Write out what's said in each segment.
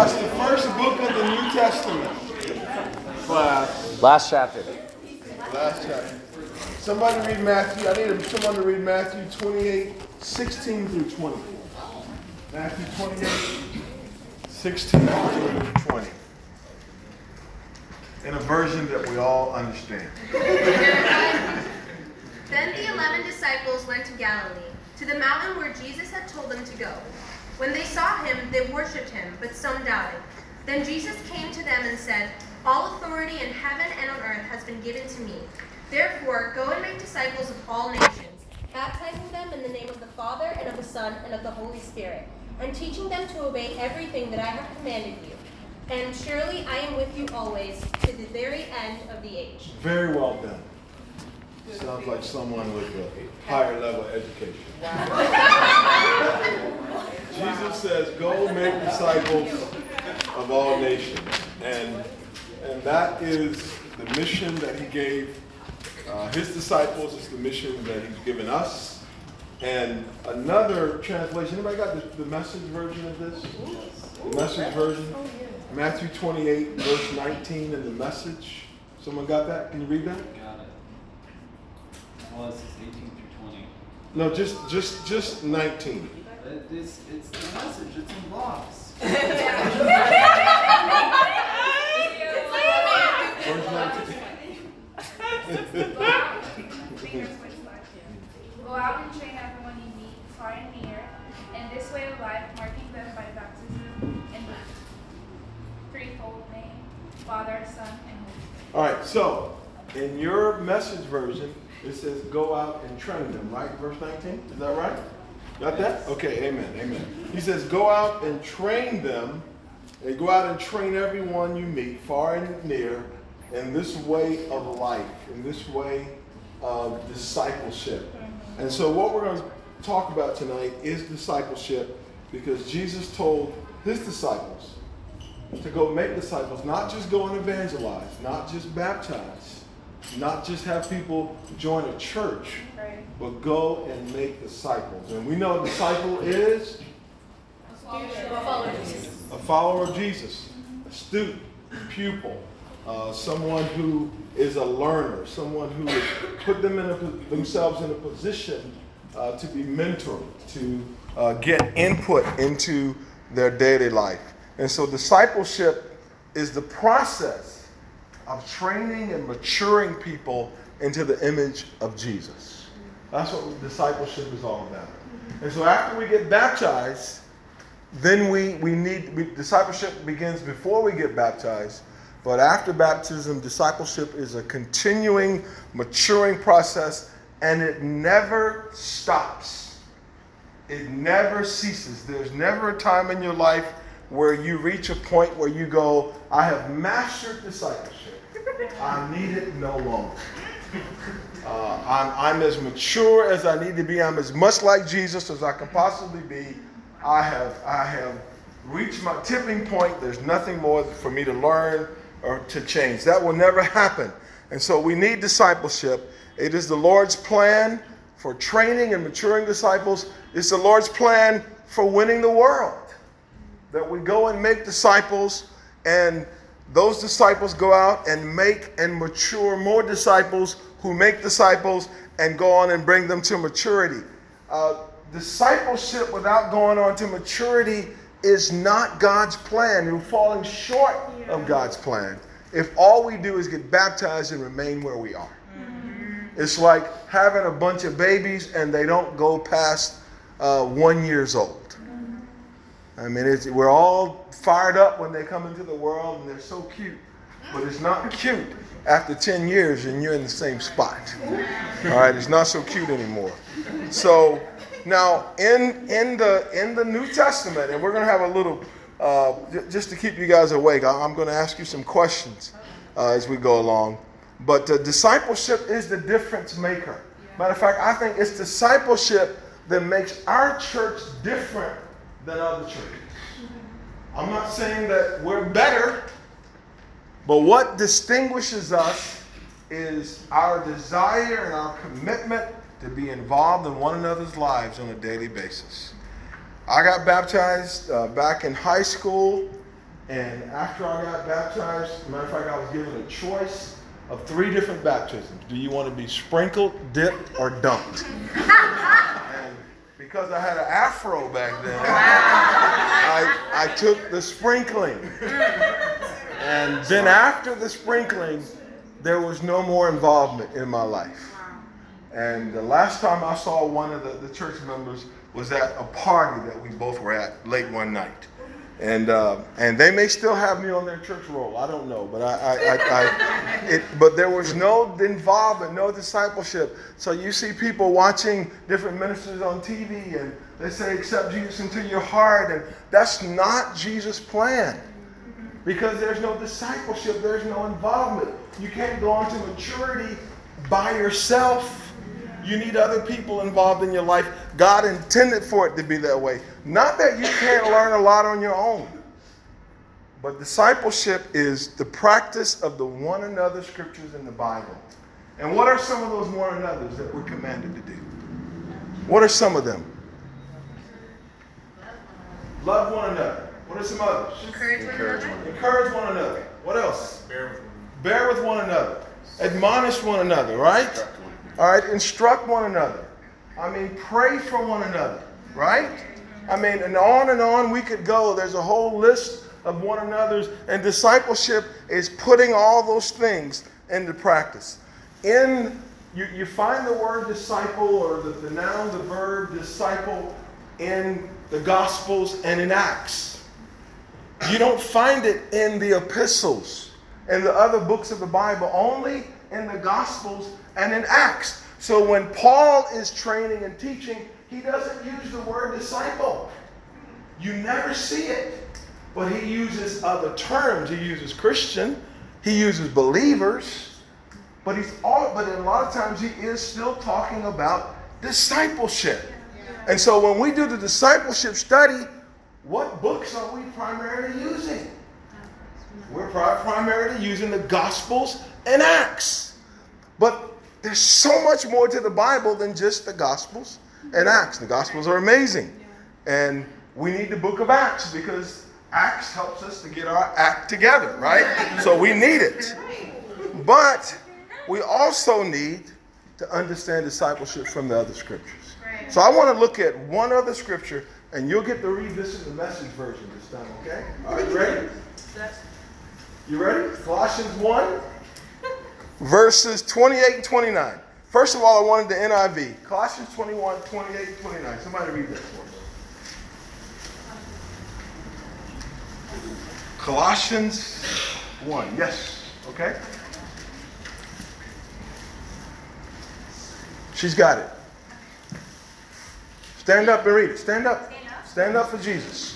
What's the first book of the New Testament? Class. Last chapter. Last chapter. Somebody read Matthew. I need someone to read Matthew 28, 16 through 20. Matthew 28, 16 through 20. In a version that we all understand. Then the 11 disciples went to Galilee, to the mountain where Jesus had told them to go. When they saw him, they worshipped him, but some doubted. Then Jesus came to them and said, "All authority in heaven and on earth has been given to me. Therefore, go and make disciples of all nations, baptizing them in the name of the Father and of the Son and of the Holy Spirit, and teaching them to obey everything that I have commanded you. And surely I am with you always, to the very end of the age." Very well done. Sounds like someone with a higher level of education. Jesus says, go make disciples of all nations. And that is the mission that he gave his disciples. It's the mission that he's given us. And another translation, anybody got the Message version of this? The Message version? Matthew 28, verse 19 in the Message. Someone got that? Can you read that? Got it. Well, it's 18 through 20. No, just 19. It's the Message. It's in blocks. Verse 19. Go out and train everyone you meet, far and near, in this way of life, marking them by baptism in the threefold name, Father, Son, and Holy Spirit. All right, so in your Message version, it says go out and train them, right? Verse 19, is that right? Got that? Okay, amen. He says go out and train them, and go out and train everyone you meet, far and near, in this way of life, in this way of discipleship. And so what we're going to talk about tonight is discipleship, because Jesus told his disciples to go make disciples, not just go and evangelize, not just baptize, not just have people join a church, but go and make disciples. And we know a disciple is a follower of Jesus, a student, a pupil, someone who is a learner, someone who has put themselves in a position to be mentored, to get input into their daily life. And so discipleship is the process of training and maturing people into the image of Jesus. That's what discipleship is all about. And so after we get baptized, then discipleship begins before we get baptized. But after baptism, discipleship is a continuing, maturing process, and it never stops. It never ceases. There's never a time in your life where you reach a point where you go, I have mastered discipleship. I need it no longer. I'm as mature as I need to be. I'm as much like Jesus as I can possibly be. I have reached my tipping point. There's nothing more for me to learn or to change. That will never happen. And so we need discipleship. It is the Lord's plan for training and maturing disciples. It's the Lord's plan for winning the world. That we go and make disciples, and those disciples go out and make and mature more disciples who make disciples and go on and bring them to maturity. Discipleship without going on to maturity is not God's plan. We're falling short of God's plan if all we do is get baptized and remain where we are. It's like having a bunch of babies and they don't go past 1 year old. I mean, we're all fired up when they come into the world and they're so cute, but it's not cute after 10 years and you're in the same spot. All right, it's not so cute anymore. So now in the New Testament, and we're going to have a little, just to keep you guys awake, I'm going to ask you some questions as we go along. But discipleship is the difference maker. Matter of fact, I think it's discipleship that makes our church different than other churches. I'm not saying that we're better, but what distinguishes us is our desire and our commitment to be involved in one another's lives on a daily basis. I got baptized back in high school, And after I got baptized, as a matter of fact, I was given a choice of 3 different baptisms. Do you want to be sprinkled, dipped, or dunked? And because I had an afro back then, I took the sprinkling. And then after the sprinkling, there was no more involvement in my life. And the last time I saw one of the church members was at a party that we both were at late one night. And they may still have me on their church roll. I don't know, but but there was no involvement, no discipleship. So you see people watching different ministers on TV, and they say, "Accept Jesus into your heart," and that's not Jesus' plan, because there's no discipleship, there's no involvement. You can't go on to maturity by yourself. You need other people involved in your life. God intended for it to be that way. Not that you can't learn a lot on your own. But discipleship is the practice of the one another scriptures in the Bible. And what are some of those one another's that we're commanded to do? What are some of them? Love one another. What are some others? Encourage one another. Encourage one another. What else? Bear with one another. Admonish one another, right? All right, instruct one another. I mean, pray for one another, right? I mean, and on we could go. There's a whole list of one another's, and discipleship is putting all those things into practice. You find the word disciple, or the noun, the verb disciple, in the Gospels and in Acts. You don't find it in the epistles and the other books of the Bible, only in the Gospels and in Acts. So when Paul is training and teaching, he doesn't use the word disciple. You never see it. But he uses other terms. He uses Christian. He uses believers. But a lot of times he is still talking about discipleship. And so when we do the discipleship study, what books are we primarily using? We're primarily using the Gospels and Acts. But there's so much more to the Bible than just the Gospels and Acts. The Gospels are amazing. And we need the book of Acts, because Acts helps us to get our act together, right? So we need it. But we also need to understand discipleship from the other scriptures. So I want to look at one other scripture, and you'll get to read this in the Message version this time, okay? All right, you ready? You ready? Colossians 1. Verses 28 and 29. First of all, I wanted the NIV. Colossians 21, 28 and 29. Somebody read that for us. Colossians 1. Yes. Okay. She's got it. Stand up and read it. Stand up. Stand up for Jesus.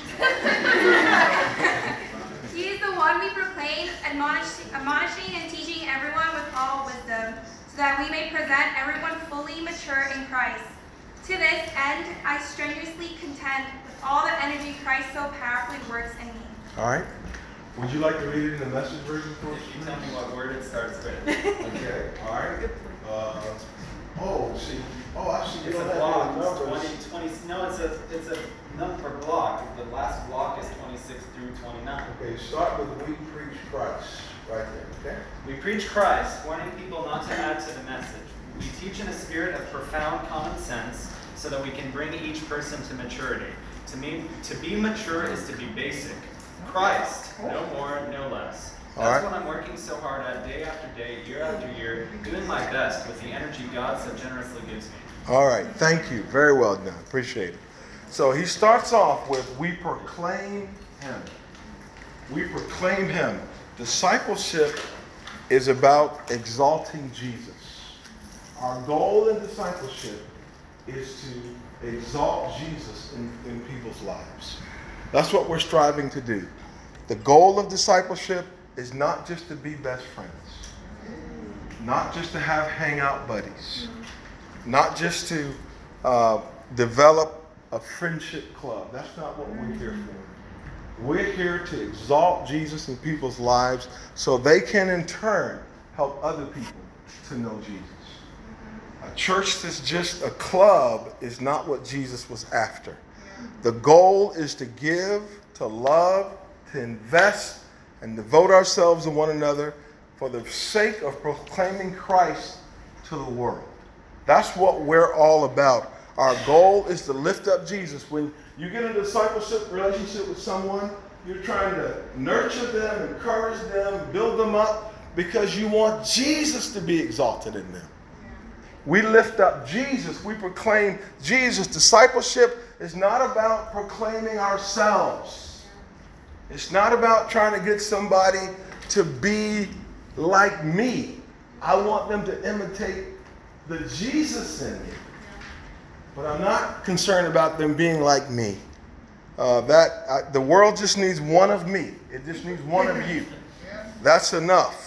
He is the one we proclaim, admonishing and teaching everyone with all wisdom, so that we may present everyone fully mature in Christ. To this end, I strenuously contend with all the energy Christ so powerfully works in me. All right. Would you like to read it in the Message version for us? Can you tell me what word it starts with? Okay. All right. I see. It's a block. It's 20. No, it's a number block. The last block is 26 through 29. Okay, start with "We preach Christ" right there. Okay. We preach Christ, warning people not to add to the message. We teach in a spirit of profound common sense, so that we can bring each person to maturity. To be mature is to be basic. Christ, no more, no less. That's what I'm working so hard at day after day, year after year, doing my best with the energy God so generously gives me. All right, thank you. Very well done. Appreciate it. So he starts off with, "We proclaim him." We proclaim him. Discipleship is about exalting Jesus. Our goal in discipleship is to exalt Jesus in people's lives. That's what we're striving to do. The goal of discipleship is not just to be best friends, not just to have hangout buddies, not just to develop a friendship club. That's not what we're here for. We're here to exalt Jesus in people's lives so they can in turn help other people to know Jesus. A church that's just a club is not what Jesus was after. The goal is to give, to love, to invest and devote ourselves to one another for the sake of proclaiming Christ to the world. That's what we're all about. Our goal is to lift up Jesus. When you get in a discipleship relationship with someone, you're trying to nurture them, encourage them, build them up, because you want Jesus to be exalted in them. We lift up Jesus. We proclaim Jesus. Discipleship is not about proclaiming ourselves. It's not about trying to get somebody to be like me. I want them to imitate the Jesus in me. But I'm not concerned about them being like me. The world just needs one of me. It just needs one of you. That's enough.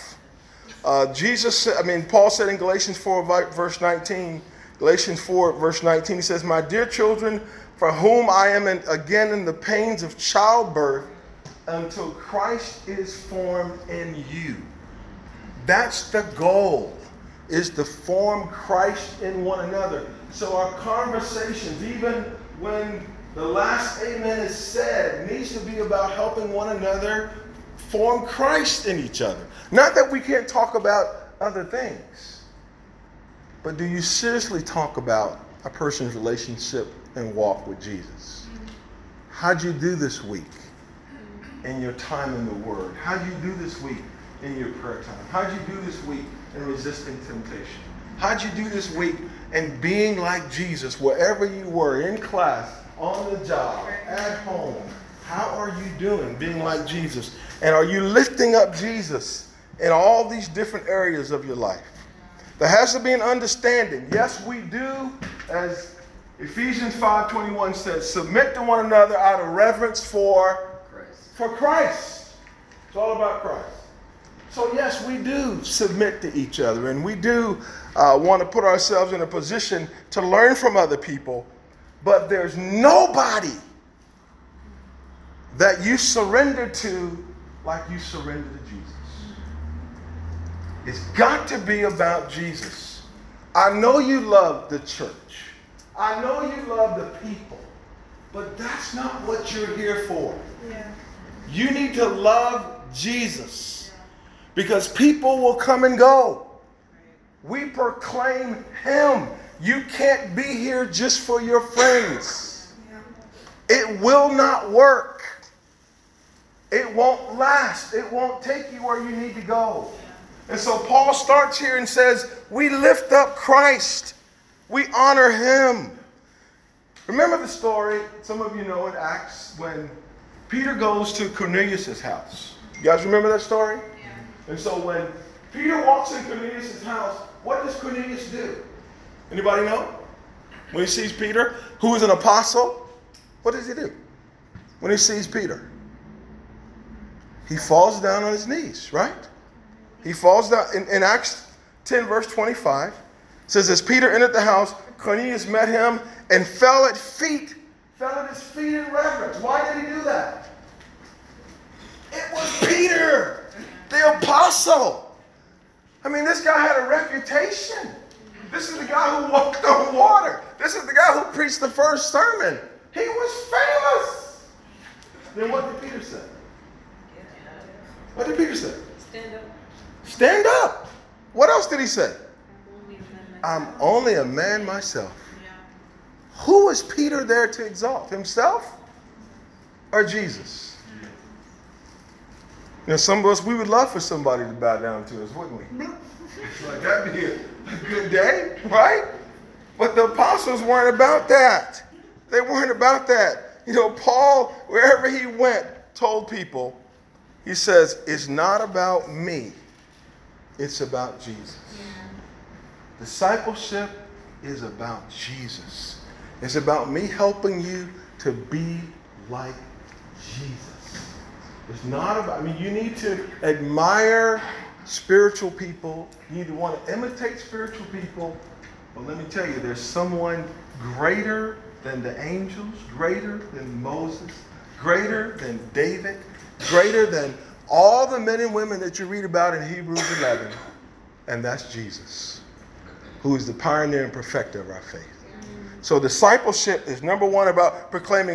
Paul said in Galatians 4, verse 19, he says, "My dear children, for whom I am again in the pains of childbirth, until Christ is formed in you." That's the goal, is to form Christ in one another. So our conversations, even when the last amen is said, needs to be about helping one another form Christ in each other. Not that we can't talk about other things, but do you seriously talk about a person's relationship and walk with Jesus? How'd you do this week in your time in the Word? How'd you do this week in your prayer time? How'd you do this week in resisting temptation? How'd you do this week in being like Jesus wherever you were, in class, on the job, at home? How are you doing being like Jesus? And are you lifting up Jesus in all these different areas of your life? There has to be an understanding. Yes, we do, as Ephesians 5:21 says, submit to one another out of reverence for Christ. It's all about Christ. So yes, we do submit to each other, and we do want to put ourselves in a position to learn from other people, but there's nobody that you surrender to like you surrender to Jesus. It's got to be about Jesus. I know you love the church. I know you love the people, but that's not what you're here for. Yeah. You need to love Jesus, because people will come and go. We proclaim Him. You can't be here just for your friends. It will not work. It won't last. It won't take you where you need to go. And so Paul starts here and says, we lift up Christ. We honor Him. Remember the story, some of you know in Acts, when Peter goes to Cornelius' house. You guys remember that story? Yeah. And so when Peter walks in Cornelius' house, what does Cornelius do? Anybody know? When he sees Peter, who is an apostle, what does he do? When he sees Peter, he falls down on his knees, right? He falls down. In Acts 10, verse 25, it says, as Peter entered the house, Cornelius met him and fell at his feet in reverence. Why did he do that? It was Peter, the apostle. I mean, this guy had a reputation. This is the guy who walked on water. This is the guy who preached the first sermon. He was famous. Then what did Peter say? What did Peter say? Stand up. Stand up. What else did he say? I'm only a man myself. Yeah. Who is Peter there to exalt? Himself or Jesus? You know, some of us, we would love for somebody to bow down to us, wouldn't we? It's like, that'd be a good day, right? But the apostles weren't about that. They weren't about that. You know, Paul, wherever he went, told people, he says, it's not about me. It's about Jesus. Yeah. Discipleship is about Jesus. It's about me helping you to be like Jesus. It's not about, you need to admire spiritual people. You need to want to imitate spiritual people. But let me tell you, there's someone greater than the angels, greater than Moses, greater than David, greater than all the men and women that you read about in Hebrews 11. And that's Jesus, who is the pioneer and perfecter of our faith. So discipleship is, number one, about proclaiming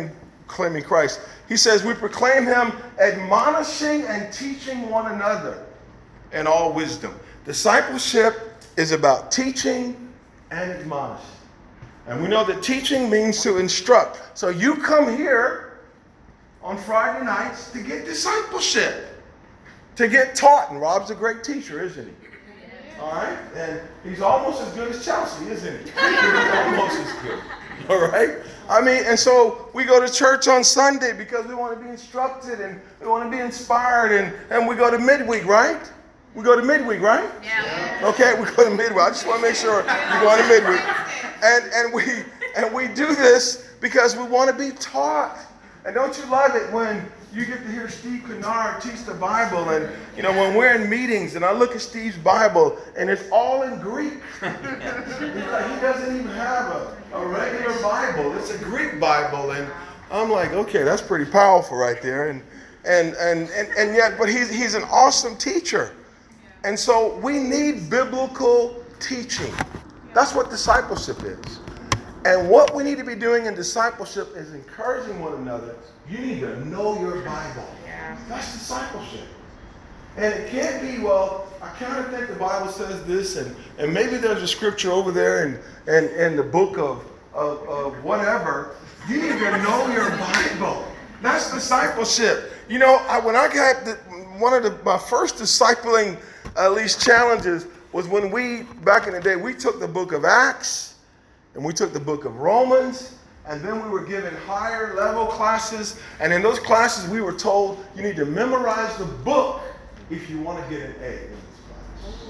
proclaiming Christ. He says, we proclaim him admonishing and teaching one another in all wisdom. Discipleship is about teaching and admonishing. And we know that teaching means to instruct. So you come here on Friday nights to get discipleship, to get taught. And Rob's a great teacher, isn't he? All right? And he's almost as good as Chelsea, isn't he? He's almost as good. All right? I mean, and so we go to church on Sunday because we want to be instructed and we want to be inspired. And we go to midweek, right? We go to midweek, right? Yeah. Okay, we go to midweek. I just want to make sure we go to midweek. And we do this because we want to be taught. And don't you love it when you get to hear Steve Kennard teach the Bible, and when we're in meetings and I look at Steve's Bible and it's all in Greek. He doesn't even have a regular Bible. It's a Greek Bible, and I'm like, okay, that's pretty powerful right there. And yet, but he's an awesome teacher. And so we need biblical teaching. That's what discipleship is. And what we need to be doing in discipleship is encouraging one another. You need to know your Bible. That's discipleship. And it can't be, well, I kind of think the Bible says this, and maybe there's a scripture over there in the book of whatever. You need to know your Bible. That's discipleship. When I got my first discipling, at least challenges, was when back in the day, we took the book of Acts, and we took the book of Romans, and then we were given higher level classes. And in those classes, we were told you need to memorize the book if you want to get an A in this class.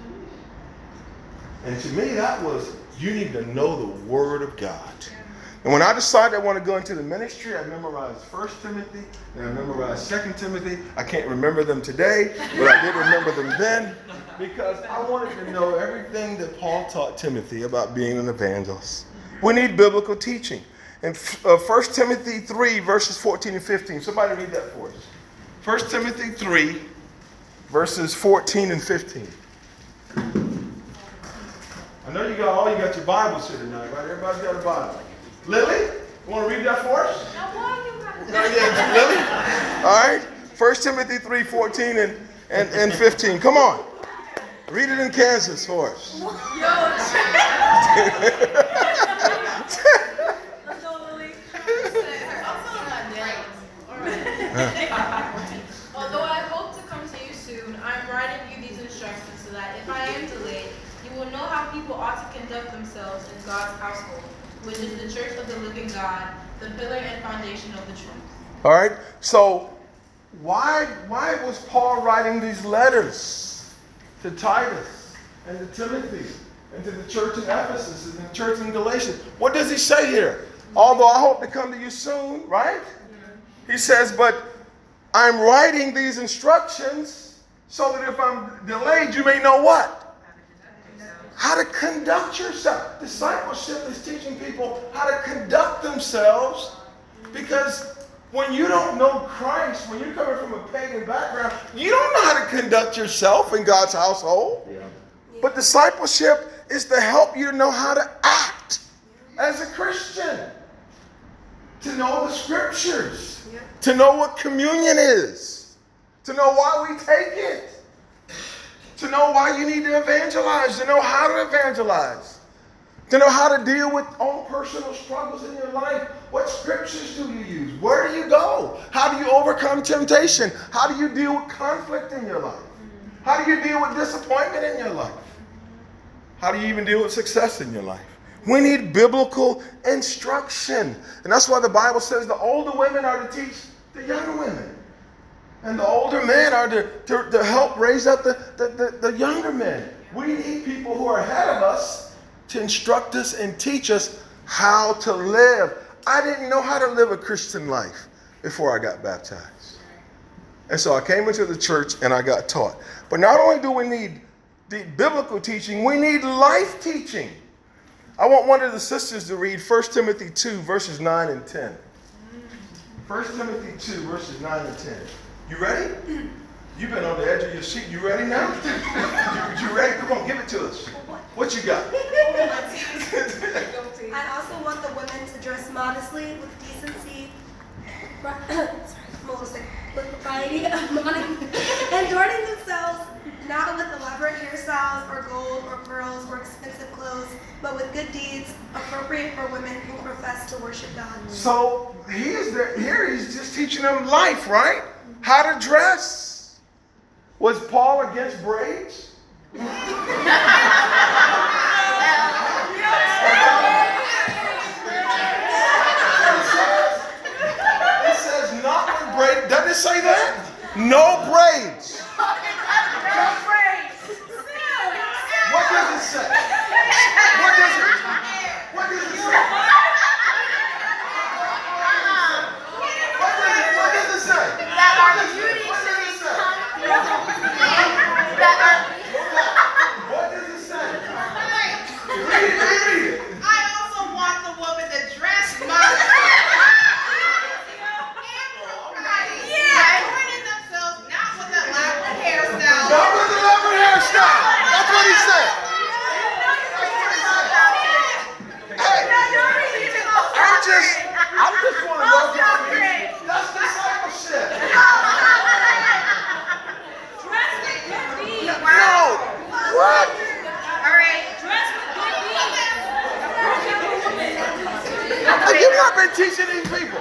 And to me, that was, you need to know the Word of God. And when I decided I want to go into the ministry, I memorized 1 Timothy, and I memorized 2 Timothy. I can't remember them today, but I did remember them then, because I wanted to know everything that Paul taught Timothy about being an evangelist. We need biblical teaching. In 1 Timothy 3, verses 14 and 15. Somebody read that for us. 1 Timothy 3, verses 14 and 15. I know you got your Bibles here tonight, right? Everybody's got a Bible. Lily, you want to read that for us? Lily? All right. 1 Timothy 3, 14 and 15. Come on. Read it in Kansas for us. Although I hope to come to you soon, I'm writing you these instructions so that if I am delayed, you will know how people ought to conduct themselves in God's household, which is the church of the living God, the pillar and foundation of the truth. All right. So why was Paul writing these letters to Titus and to Timothy and to the church in Ephesus and the church in Galatia? What does he say here? Although I hope to come to you soon, right? He says, but I'm writing these instructions so that if I'm delayed, you may know what? How to conduct yourself. Discipleship is teaching people how to conduct themselves, because when you don't know Christ, when you're coming from a pagan background, you don't know how to conduct yourself in God's household. Yeah. But discipleship is to help you to know how to act as a Christian, to know the scriptures, to know what communion is, to know why we take it, to know why you need to evangelize, to know how to evangelize, to know how to deal with own personal struggles in your life. What scriptures do you use? Where do you go? How do you overcome temptation? How do you deal with conflict in your life? How do you deal with disappointment in your life? How do you even deal with success in your life? We need biblical instruction. And that's why the Bible says the older women are to teach the younger women. And the older men are to help raise up the younger men. We need people who are ahead of us to instruct us and teach us how to live. I didn't know how to live a Christian life before I got baptized. And so I came into the church and I got taught. But not only do we need the biblical teaching, we need life teaching. I want one of the sisters to read 1 Timothy 2, verses 9 and 10. 1 Timothy 2, verses 9 and 10. You ready? You've been on the edge of your seat. You ready now? You ready? Come on, give it to us. What you got? I also want the women to dress modestly with decency with variety of money, adorning themselves not with elaborate hairstyles or gold or pearls or expensive clothes, but with good deeds appropriate for women who profess to worship God. So here he's just teaching them life, right? How to dress. Was Paul against braids? It says not with braids. Doesn't it say that? No braids. What does it say? What does it say? What does it say? That our beauty should become that our What does it say? Read it. I also want the woman to dress modestly. Adorning themselves not with elaborate hairstyles. Not with elaborate hairstyle. That's what he said. Hey, I just want to love y'all. That's discipleship. No. What? You've not been teaching these people.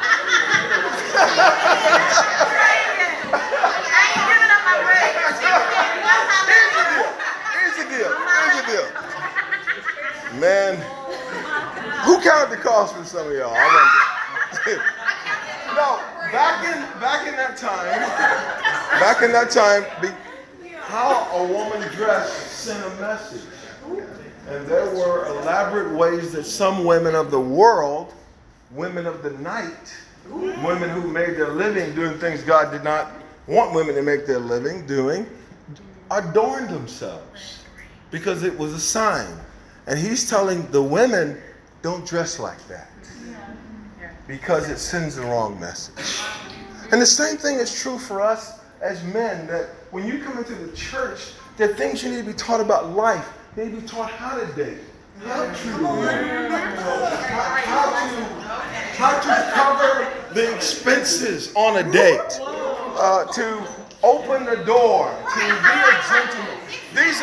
Here's the deal. Man, who counted the cost for some of y'all? I wonder. No, back in that time, how a woman dressed sent a message. And there were elaborate ways that some women of the world, women of the night, women who made their living doing things God did not want women to make their living doing, adorned themselves because it was a sign. And he's telling the women, don't dress like that because it sends the wrong message. And the same thing is true for us as men, that when you come into the church, there are things you need to be taught about life. You need to be taught how to date, how to cover the expenses on a date, to open the door, to be a gentleman. This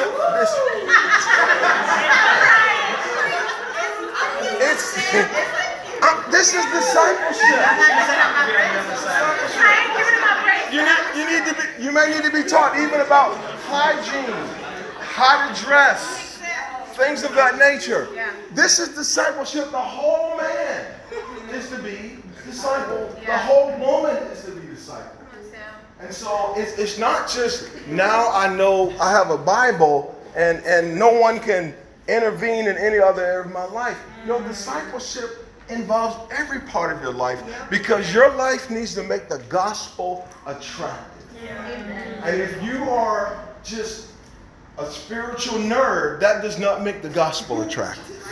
is discipleship. You may need to be taught even about hygiene, how to dress, things of that nature. This is discipleship. The whole man is to be discipled. The whole woman is to be discipled. And so it's not just now I know I have a Bible and no one can intervene in any other area of my life. Your discipleship involves every part of your life because your life needs to make the gospel attractive. And if you are just a spiritual nerd, that does not make the gospel attractive.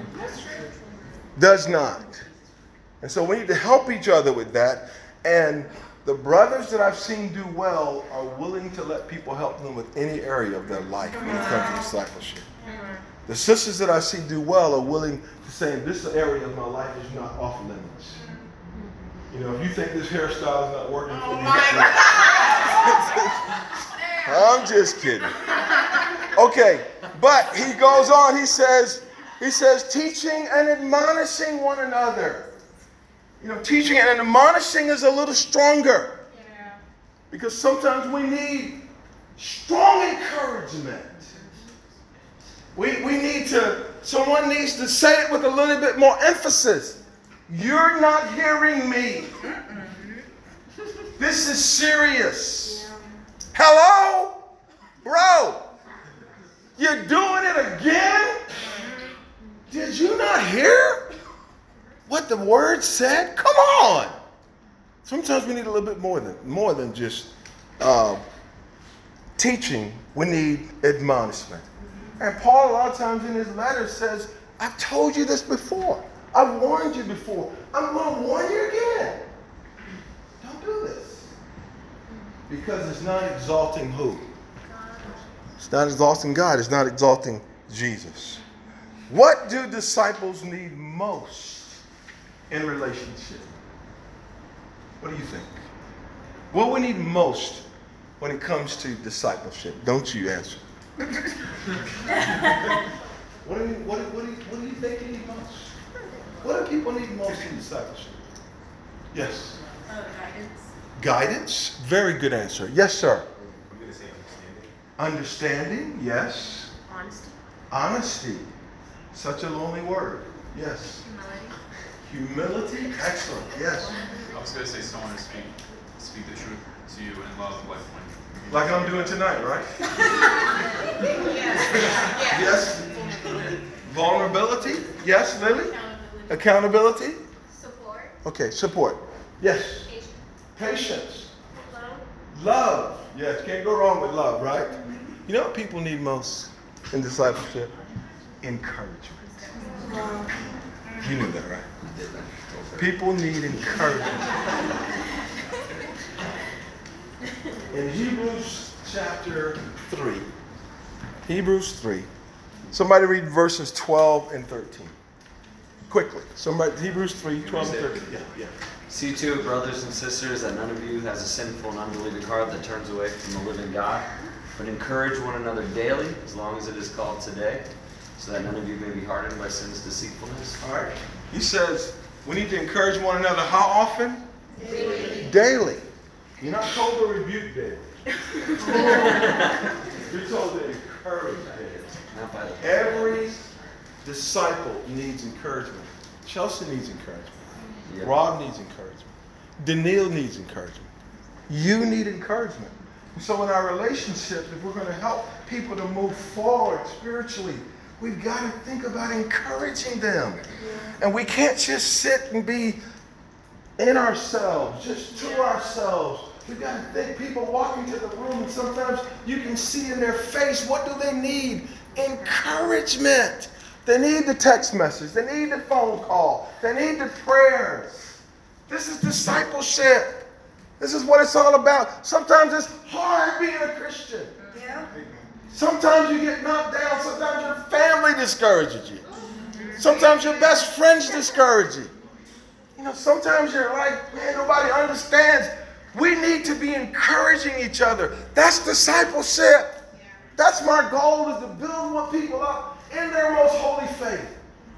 Does not. And so we need to help each other with that. And the brothers that I've seen do well are willing to let people help them with any area of their life when it comes to discipleship. The sisters that I see do well are willing to say, this area of my life is not off limits. You know, if you think this hairstyle is not working for you, I'm just kidding. Okay, but he goes on, he says, teaching and admonishing one another. You know, teaching and admonishing is a little stronger. Because sometimes we need strong encouragement. We need to, someone needs to say it with a little bit more emphasis. You're not hearing me. This is serious. Hello? Bro, you're doing it again? Did you not hear what the word said? Come on. Sometimes we need a little bit more than just teaching. We need admonishment. And Paul, a lot of times in his letters, says, I've told you this before. I've warned you before. I'm going to warn you again. Don't do this. Because it's not exalting who? It's not exalting God. It's not exalting Jesus. What do disciples need most in relationship? What do you think? What we need most when it comes to discipleship? Don't you answer. What do you think you need most? What do people need most in discipleship? Yes. Guidance. Guidance. Very good answer. Yes, sir. I'm going to say understanding. Understanding. Yes. Honesty. Honesty. Such a lonely word. Yes. Humility. Excellent. Yes. I was going to say someone to speak the truth to you in love, Like I'm doing tonight, right? Yes. Vulnerability. Yes, Lily. Accountability. Support. Okay, support. Yes. Patience. Love. Yes, can't go wrong with love, right? You know what people need most in discipleship? Encouragement. You knew that, right? People need encouragement. In Hebrews chapter 3. Hebrews 3. Somebody read verses 12 and 13. Quickly. Somebody, Hebrews 3, 12 and 13. Yeah. See to it, brothers and sisters, that none of you has a sinful and unbelieving heart that turns away from the living God, but encourage one another daily, as long as it is called today, so that none of you may be hardened by sin's deceitfulness. All right. He says we need to encourage one another how often? Daily. You're not told to rebuke daily. You're told to encourage daily. Not by the Every disciple needs encouragement. Chelsea needs encouragement. Yep. Rob needs encouragement. Daniil needs encouragement. You need encouragement. So in our relationships, if we're going to help people to move forward spiritually, we've got to think about encouraging them. And we can't just sit and be in ourselves, just to ourselves. We've got to think people walk into the room and sometimes you can see in their face, what do they need? Encouragement. They need the text message. They need the phone call. They need the prayers. This is discipleship. This is what it's all about. Sometimes it's hard being a Christian. Yeah. Sometimes you get knocked down. Sometimes your family discourages you. Sometimes your best friends discourage you. You know, sometimes you're like, man, nobody understands. We need to be encouraging each other. That's discipleship. That's my goal, is to build more people up in their most holy faith.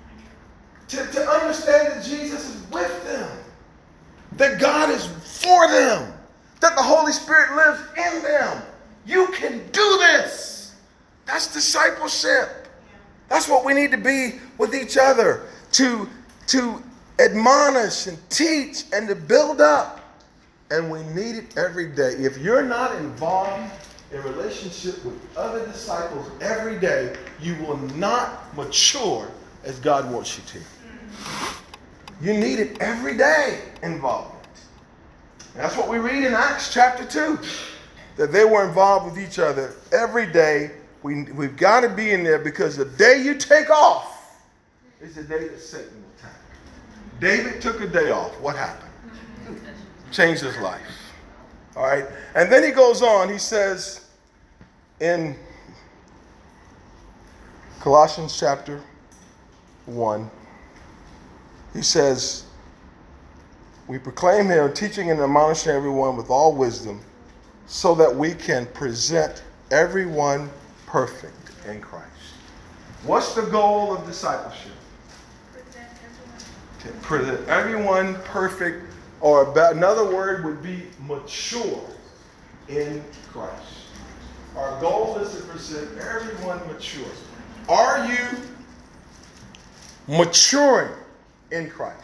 To understand that Jesus is with them. That God is for them. That the Holy Spirit lives in them. You can do this. That's discipleship. That's what we need to be with each other. To admonish and teach and to build up. And we need it every day. If you're not involved in relationship with other disciples every day, you will not mature as God wants you to. You need it every day involvement. And that's what we read in Acts chapter 2. That they were involved with each other every day. We've got to be in there, because the day you take off is the day that Satan will attack. David took a day off. What happened? Changed his life. All right. And then he goes on. He says in Colossians chapter 1, he says, we proclaim here, teaching and admonishing everyone with all wisdom, so that we can present everyone perfect in Christ. What's the goal of discipleship? To present everyone perfect, or another word would be mature in Christ. Our goal is to present everyone mature. Are you maturing in Christ?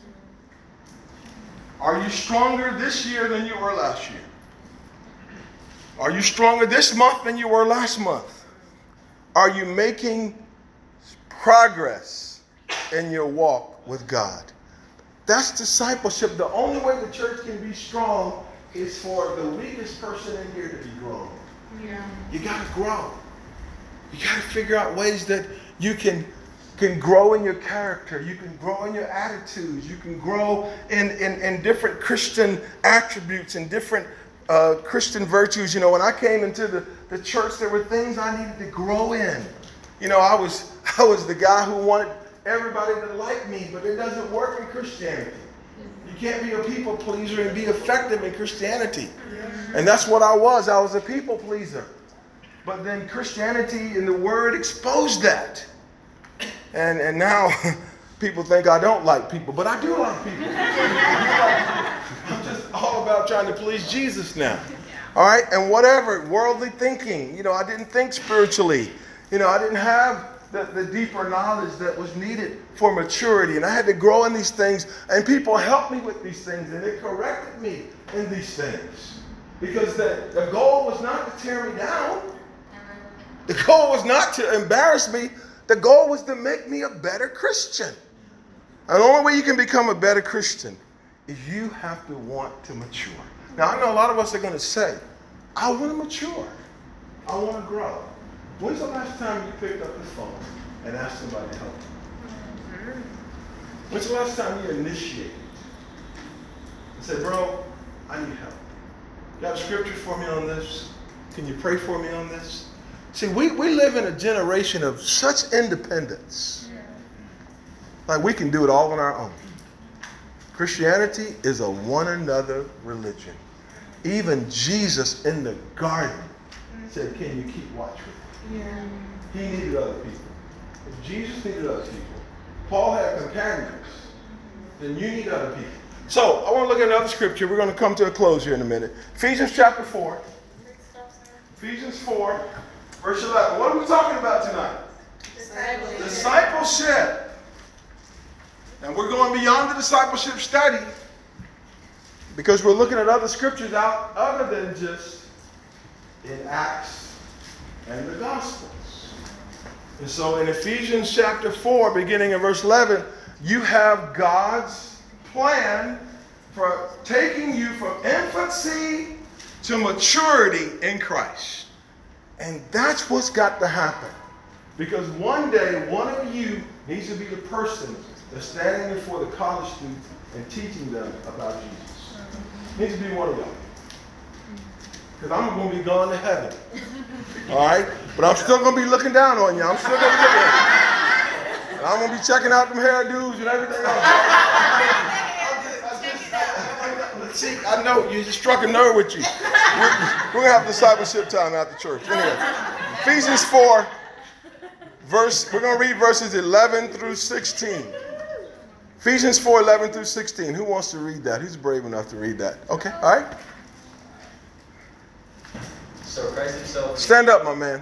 Are you stronger this year than you were last year? Are you stronger this month than you were last month? Are you making progress in your walk with God? That's discipleship. The only way the church can be strong is for the weakest person in here to be grown. Yeah. You got to grow. You got to figure out ways that you can grow in your character. You can grow in your attitudes. You can grow in different Christian attributes and different Christian virtues. You know, when I came into the church, there were things I needed to grow in. You know, I was the guy who wanted everybody to like me, but it doesn't work in Christianity. You You can't be a people pleaser and be effective in Christianity. And that's what I was. I was a people pleaser. But then Christianity and the Word exposed that. And now people think I don't like people, but I do like people. I'm just all about trying to please Jesus now. All right? And whatever, worldly thinking. I didn't think spiritually. I didn't have the deeper knowledge that was needed for maturity. And I had to grow in these things. And people helped me with these things. And they corrected me in these things. Because the goal was not to tear me down. The goal was not to embarrass me. The goal was to make me a better Christian. And the only way you can become a better Christian is you have to want to mature. Now, I know a lot of us are going to say, I want to mature. I want to grow. When's the last time you picked up the phone and asked somebody to help you? When's the last time you initiated and said, bro, I need help? You got a scripture for me on this? Can you pray for me on this? See, we live in a generation of such independence. Like we can do it all on our own. Christianity is a one another religion. Even Jesus in the garden said, can you keep watch with me? Yeah. He needed other people. If Jesus needed other people, Paul had companions, then you need other people. So I want to look at another scripture. We're going to come to a close here in a minute. Ephesians chapter 4. Ephesians 4, verse 11. What are we talking about tonight? Discipleship. And we're going beyond the discipleship study because we're looking at other scriptures out other than just in Acts and the Gospels. And so in Ephesians chapter 4, beginning in verse 11, you have God's plan for taking you from infancy to maturity in Christ. And that's what's got to happen. Because one day, one of you needs to be the person that's standing before the college students and teaching them about Jesus. Needs to be one of y'all. Because I'm going to be going to heaven. All right? But I'm still going to be looking down on you. I'm still going to be looking at you. And I'm going to be checking out them hairdos and everything else. See, I know you just struck a nerve with you. We're going to have discipleship time after church. Anyway, Ephesians 4, we're going to read verses 11 through 16. Ephesians 4, 11 through 16. Who wants to read that? Who's brave enough to read that? Okay, all right. So Christ himself... Stand up, my man.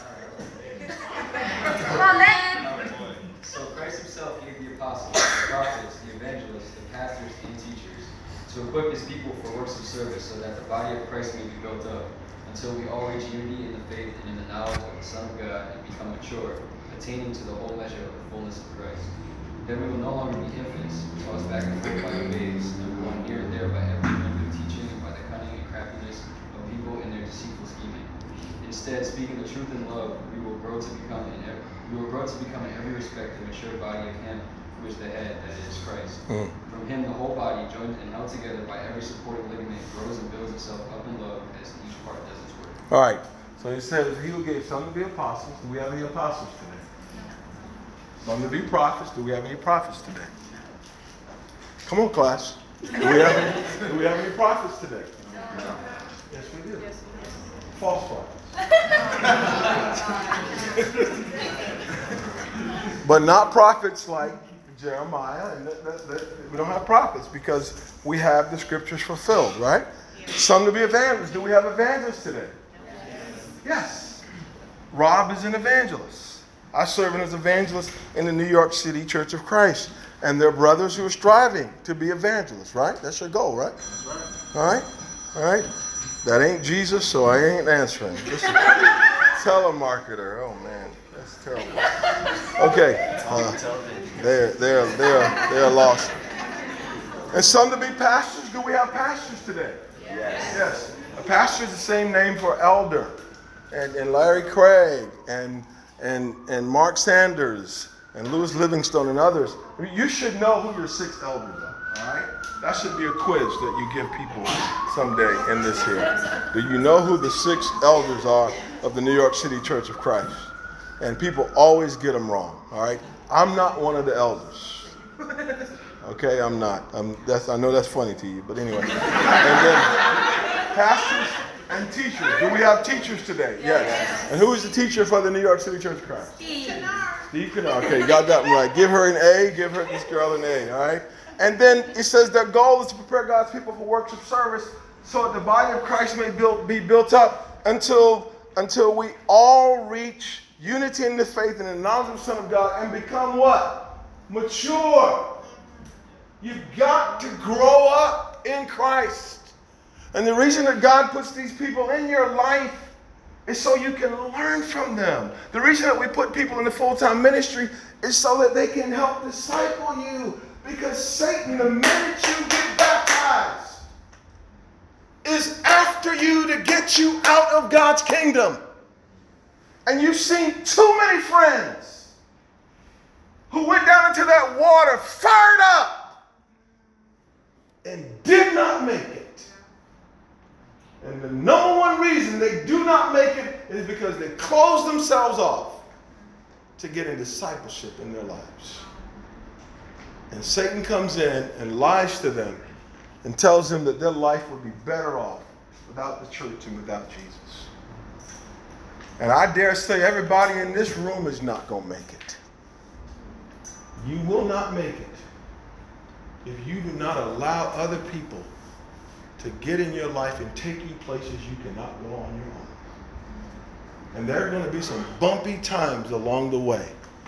Come on, man. So Christ himself gave the apostles, the prophets, the evangelists, the pastors, and teachers to equip his people for works of service so that the body of Christ may be built up until we all reach unity in the faith and in the knowledge of the Son of God and become mature, attaining to the whole measure of the fullness of Christ. Then we will no longer be infants, tossed back and forth by the waves, and blown here and there by every wind of teaching and by the cunning and craftiness of people in their deceitful scheming. Instead, speaking the truth in love, we will grow to become in every respect the mature body of him who is the head, that is Christ. From him the whole body, joined and held together by every supporting ligament, grows and builds itself up in love as each part does its work. All right. So it says he will give some to be apostles. Do we have any apostles today? Some to be prophets. Do we have any prophets today? Come on, class. Do we have any prophets today? No. Yes, we do. False prophets. But not prophets like Jeremiah. And we don't have prophets because we have the scriptures fulfilled, right? Some to be evangelists. Do we have evangelists today? Yes. Rob is an evangelist. I serve as evangelist in the New York City Church of Christ. And they're brothers who are striving to be evangelists, right? That's your goal, right? That's right. All right? All right? That ain't Jesus, so I ain't answering. Telemarketer. Oh, man. That's terrible. Okay. They're lost. And some to be pastors. Do we have pastors today? Yes. A pastor is the same name for elder. And Larry Craig and Mark Sanders and Louis Livingstone and others. You should know who your 6 elders are, all right? That should be a quiz that you give people someday in this here. Do you know who the 6 elders are of the New York City Church of Christ? And people always get them wrong, all right? I'm not one of the elders. Okay, I'm not. I know that's funny to you, but anyway. And then pastors and teachers. Do we have teachers today? Yes. And who is the teacher for the New York City Church of Christ? Steve Kennard. Okay, you got that one right. Give her an A. Give this girl an A, all right? And then it says their goal is to prepare God's people for works of service so that the body of Christ may be built up until we all reach unity in the faith and the knowledge of the Son of God and become what? Mature. You've got to grow up in Christ. And the reason that God puts these people in your life is so you can learn from them. The reason that we put people in the full-time ministry is so that they can help disciple you. Because Satan, the minute you get baptized, is after you to get you out of God's kingdom. And you've seen too many friends who went down into that water fired up and did not make it. And the number one reason they do not make it is because they close themselves off to get in discipleship in their lives. And Satan comes in and lies to them and tells them that their life would be better off without the church and without Jesus. And I dare say everybody in this room is not going to make it. You will not make it if you do not allow other people to get in your life and take you places you cannot go on your own. And there are going to be some bumpy times along the way.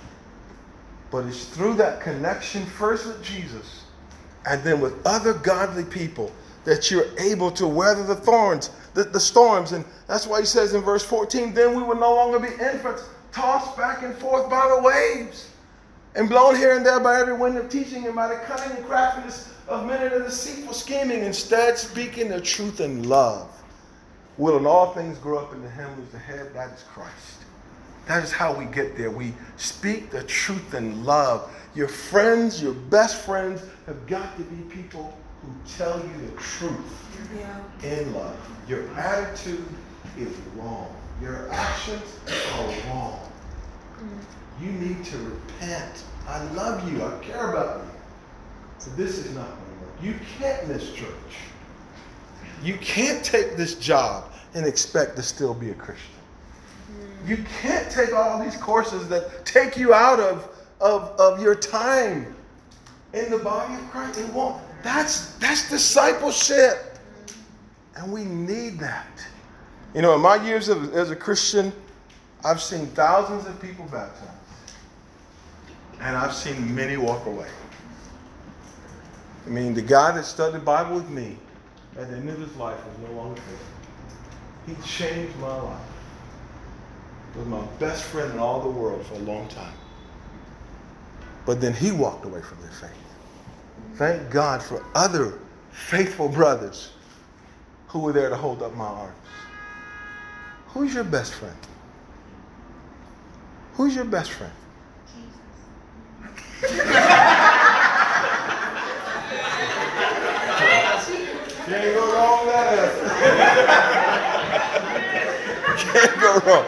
But it's through that connection first with Jesus and then with other godly people that you're able to weather the thorns, the storms. And that's why he says in verse 14, then we will no longer be infants, tossed back and forth by the waves and blown here and there by every wind of teaching and by the cunning and craftiness of men and the deceitful scheming. Instead, speaking the truth in love, will in all things grow up into him who's the head, that is Christ. That is how we get there. We speak the truth in love. Your friends, your best friends, have got to be people who tell you the truth in love. Your attitude is wrong. Your actions are wrong. You need to repent. I love you. I care about you. But this is not going to work. You can't miss church. You can't take this job and expect to still be a Christian. You can't take all these courses that take you out of your time in the body of Christ. It won't. That's discipleship. And we need that. You know, in my years as a Christian, I've seen thousands of people baptized. And I've seen many walk away. I mean, the guy that studied the Bible with me at the end of his life was no longer faithful. He changed my life. He was my best friend in all the world for a long time. But then he walked away from their faith. Thank God for other faithful brothers who were there to hold up my arms. Who's your best friend? Who's your best friend? Can't go wrong with that. Can't go wrong.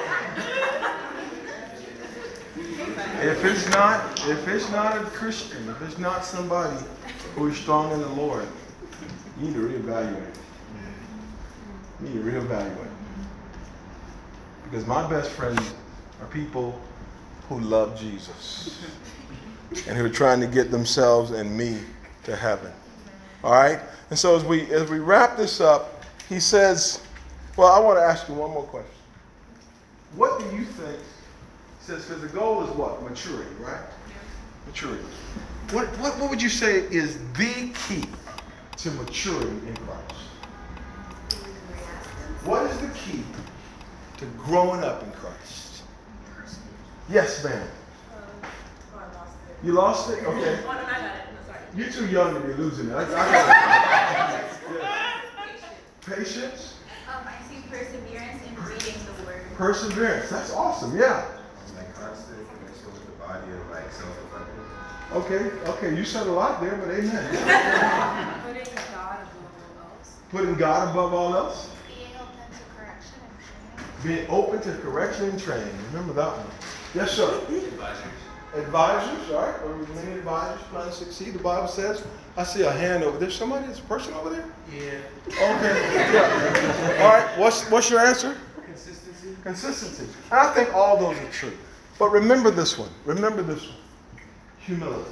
If it's not a Christian, if it's not somebody who is strong in the Lord, you need to reevaluate. You need to reevaluate. Because my best friends are people who love Jesus and who are trying to get themselves and me to heaven. All right? And so as we wrap this up, he says, well, I want to ask you one more question. What do you think? He says, because the goal is what? Maturity, right? Maturity. What would you say is the key to maturity in Christ? What is the key to growing up in Christ? Yes, ma'am. I lost it. You lost it? Okay. Oh, no, I got it. No, sorry. You're too young to be losing it. I got it. Yeah. Patience. I see perseverance in reading the word. Perseverance. That's awesome. Yeah. Like constant connection with the body and like self-reflection. Okay. You said a lot there, but amen. Putting God above all else. Putting God above all else. Being open to correction and training. Being open to correction and training. Remember that one. Yes, sir. Advisors. Advisors, right? Or many advisors plan to succeed. The Bible says. I see a hand over there. Somebody, is a person over there? Yeah. Okay. Yeah. All right. What's your answer? Consistency. Consistency. And I think all those are true. But remember this one. Remember this one. Humility.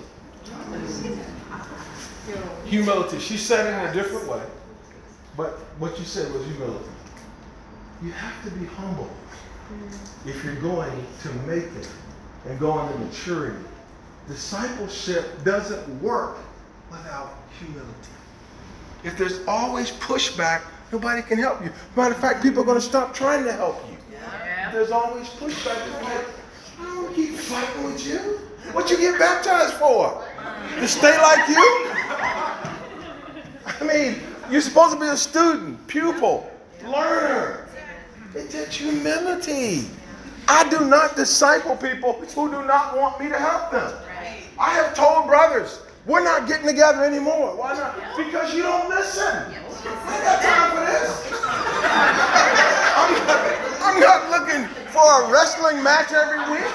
Humility. She said it in a different way. But what you said was humility. You have to be humble if you're going to make it and go into maturity. Discipleship doesn't work without humility. If there's always pushback, nobody can help you. Matter of fact, people are going to stop trying to help you. If there's always pushback, it's like, I don't keep fighting with you. What you get baptized for? To stay like you? I mean, you're supposed to be a student, pupil, learner. It takes humility. I do not disciple people who do not want me to help them. I have told brothers, we're not getting together anymore. Why not? Because you don't listen. I ain't got time for this. I'm not looking for a wrestling match every week.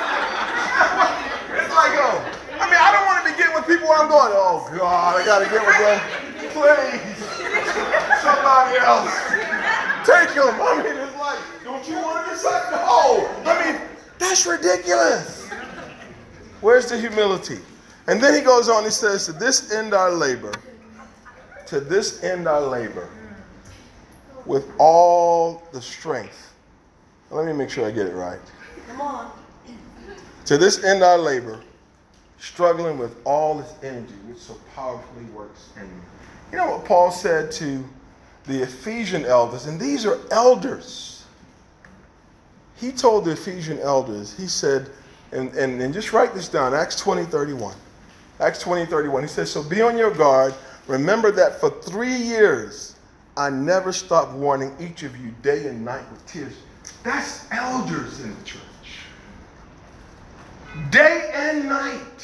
It's like, I don't want to be getting with people where I'm going, oh God, I got to get with them. Please. Somebody else. Take them. It's like, don't you want to decide? No. That's ridiculous. Where's the humility? And then he goes on, he says, to this end our labor, with all the strength. Let me make sure I get it right. Come on. To this end our labor, struggling with all this energy, which so powerfully works in you. You know what Paul said to the Ephesian elders, and these are elders. He told the Ephesian elders, he said, and just write this down, Acts 20:31. Acts 20:31. He says, so be on your guard. Remember that for 3 years, I never stopped warning each of you day and night with tears. That's elders in the church. Day and night,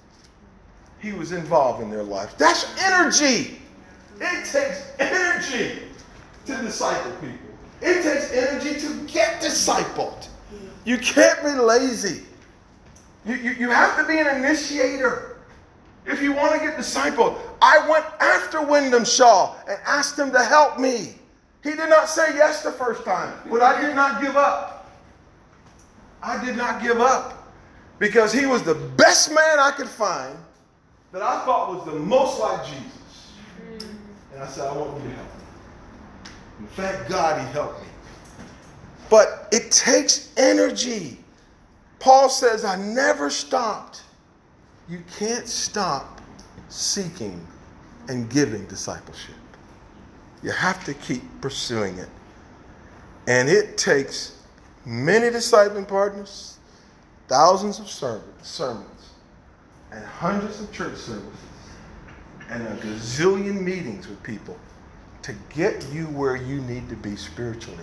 he was involved in their lives. That's energy. It takes energy to disciple people. It takes energy to get discipled. You can't be lazy. You have to be an initiator if you want to get discipled. I went after Wyndham Shaw and asked him to help me. He did not say yes the first time, but I did not give up. I did not give up because he was the best man I could find that I thought was the most like Jesus. And I said, I want you to help me. And thank God he helped me. But it takes energy. Paul says, I never stopped. You can't stop seeking and giving discipleship. You have to keep pursuing it. And it takes many discipling partners, thousands of sermons, and hundreds of church services, and a gazillion meetings with people to get you where you need to be spiritually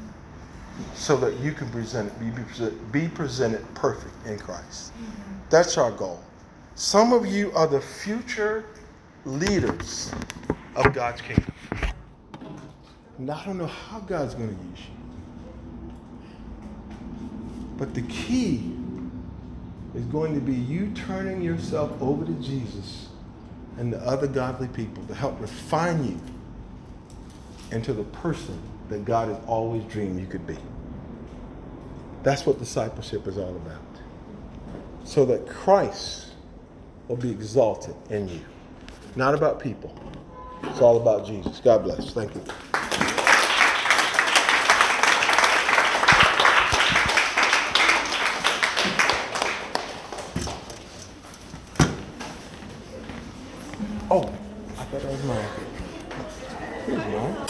so that you can be presented perfect in Christ. That's our goal. Some of you are the future leaders of God's kingdom. And I don't know how God's going to use you. But the key is going to be you turning yourself over to Jesus and the other godly people to help refine you into the person that God has always dreamed you could be. That's what discipleship is all about. So that Christ will be exalted in you. Not about people. It's all about Jesus. God bless. Thank you. Oh, I thought that was mine. Here's mine.